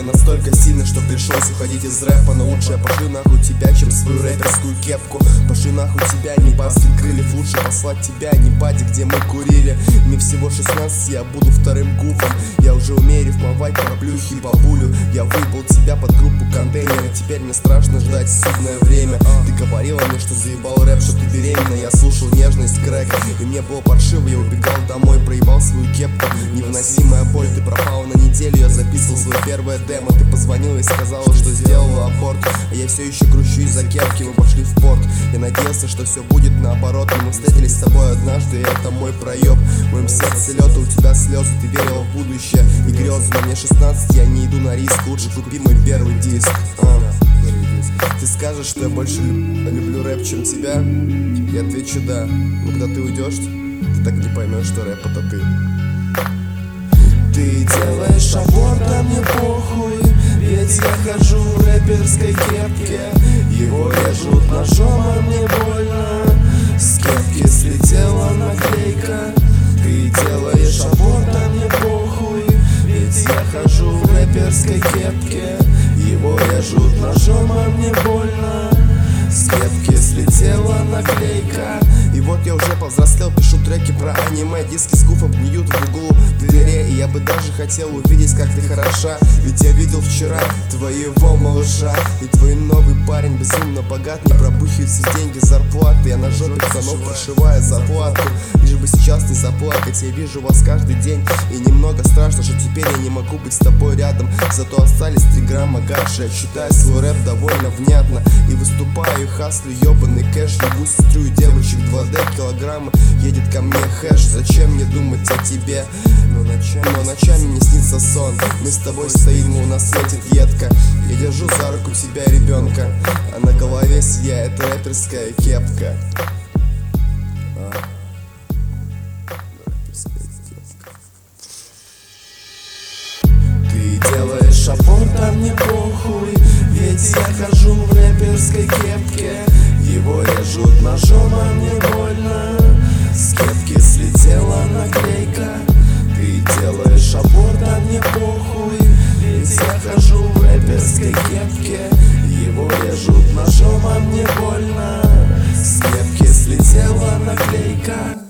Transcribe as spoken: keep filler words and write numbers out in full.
настолько сильно, что пришлось уходить из рэпа. Но лучше я пошлю нахуй тебя, чем свою рэперскую кепку. Пошлю нахуй тебя, не баскет крыльев. Лучше послать тебя, не пади, где мы курили. Мне всего шестнадцать, я буду вторым гуфом. Я уже умею рифмовать про плюхи и бабулю. Я выебал тебя под группу контейнера. Теперь мне страшно ждать судное время. Ты говорила мне, что заебал рэп, что ты беременна. Я слушал нежность крэка, и мне было паршиво. Я убегал домой, проебал свою кепку. Невыносимая боль, ты пропала на неделю. Я записывал свое первое демо. Ты позвонила и сказала, что сделала аборт. А я все еще кручу из-за кепки. Мы пошли в порт. Я надеялся, что все будет наоборот. Но мы встретились с тобой однажды, и это мой проеб. В моем сердце лед, а у тебя слезы. Ты верила в будущее и грезы. Но мне шестнадцать, я не иду на риск. Лучше купи мой первый диск. а. Ты скажешь, что я больше люб- люблю рэп, чем тебя? Я отвечу да. Но когда ты уйдешь, ты так не поймешь, что рэп это ты. Ты делаешь аборт, а мне похуй. Ведь я хожу в рэперской кепке. Его режут ножом, а мне больно. С кепки слетела наклейка. Ты делаешь аборт, а мне похуй. Ведь я хожу в рэперской кепке. Его режут ножом, а мне больно. С кепки слетела наклейка. И вот я уже повзрослел, пишу треки про аниме. Диски с куфом гниют в углу в дыре. И я бы даже хотел увидеть, как ты хороша. Ведь я видел вчера твоего малыша. И твой новый парень безумно богат. Не пробухивает все деньги зарплаты. Я на жопе пацанов прошиваю зарплату. Лишь бы сейчас не заплакать. Я вижу вас каждый день. И немного страшно, что теперь я не могу быть с тобой рядом. Зато остались три грамма гаши. Я читаю свой рэп довольно внятно. И выступаю, хаслю ебаный кэш. Ебу сестрю и девочек два дэ килограммы. Едет ко мне хэш. Зачем мне думать о тебе? Но ночами, но ночами мне снится сон. Мы с тобой стоим, у нас светит едко. Я держу за руку тебя и ребенка. А на голове сияет рэперская кепка. а. Ты делаешь аборт, а мне похуй. Ведь я хожу в рэперской кепке. Его режут ножом, а мне больно. С кепки слетела наклейка. Ты делаешь аборт, а мне похуй. Ведь я хожу в рэперской кепке. Его режут ножом, а мне больно. С кепки слетела наклейка.